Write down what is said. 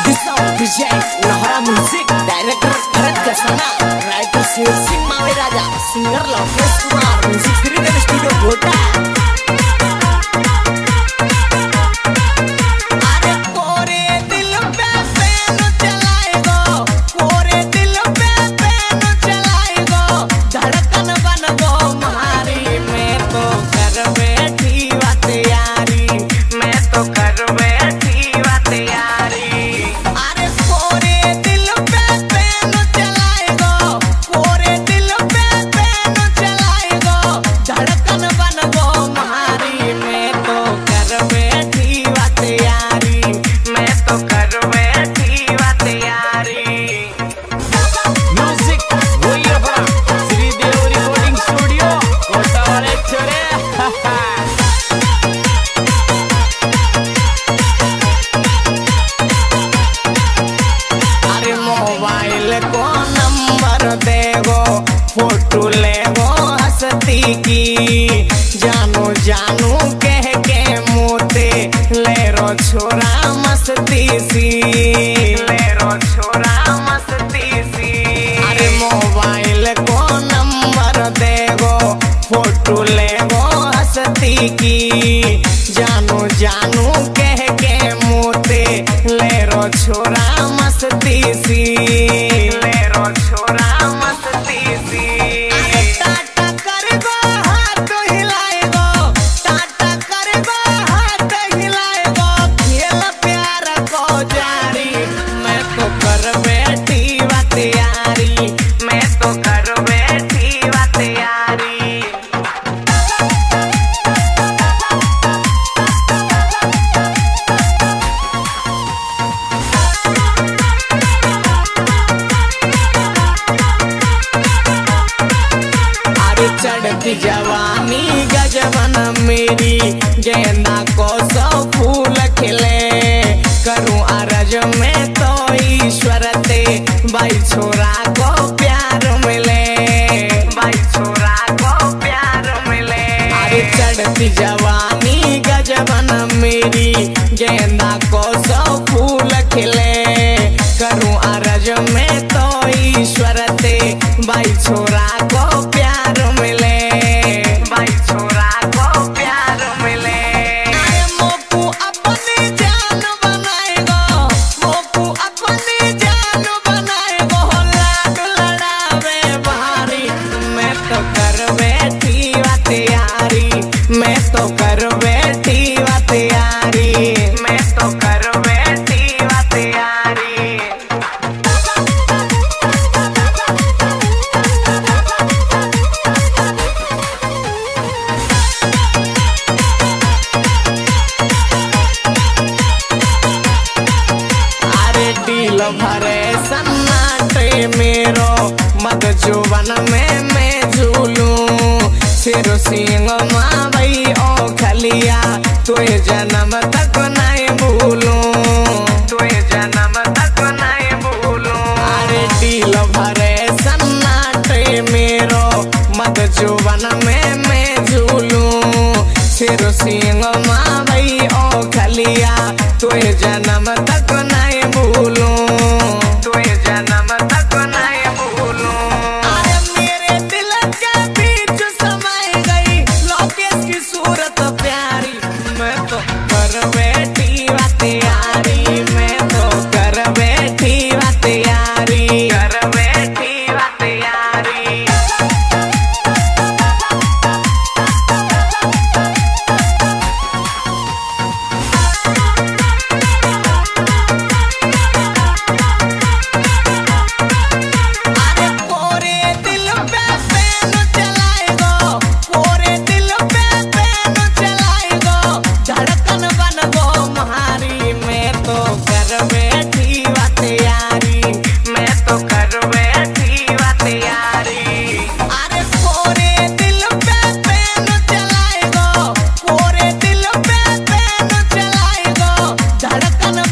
DJ Nahara Music, Director Bharat Kasana, Writer Sir Singh Mawe Raja, Singer Lokesh Kumar, Music Director Studio Kota। Photo ले वो हंसती की जानू जानू कह के मोते ले रो छोरा मस्ती सी, ले रो छोरा मस्ती सी। अरे मोबाइल को नंबर दे वो फोटो ले वो हंसती की जानू जानू कह के मोते ले रो छोरा मस्ती सी, ले रो छोरा मस्ती सी। चढ़ती जवानी गजबन मेरी गेंदा को सौ फूल खिले करूं अरज में तो ईश्वर ते भाई छोरा को प्यार मिले, भाई छोरा को प्यार मिले। अरे चढ़ती जवानी गजबन मेरी गेंदा को सौ फूल खिले करूं अरज में तो ईश्वर ते भाई छोरा को प्यार मिले, भाई छोरा को प्यार मिले। अरे मोकू अपनी जान बनाएगो, मोकू अपनी जान बनाएगो, लाड लड़ावे भारी मैं तो कर बैठी वा तैयारी, मैं तो कर बैठी वा तैयारी, मैं तो कर बैठी वा तैयारी। भरे सन्नाटे मेरो मत जुबन में मैं झूलूं सिर सिंह मावई ओ खलिया तुए जन्म तक नहीं भूलूं, तुए जन्म तक नहीं भूलूं। अरे दिल भरे सन्नाटे मेरो मत जुबन में मैं झूलूं सिर सिंह मावई ओ खलिया तुए जन्म तक नहीं भूलूं, तुए जन्म तक नहीं भूलूं। अरे मेरे दिल के बीच समाई गई लोकेश की सूरत प्यारी मैं तो कर बैठी वा तैयारी, मैं तो कर बैठी वा तैयारी, कर बैठी वा तैयारी। धड़कन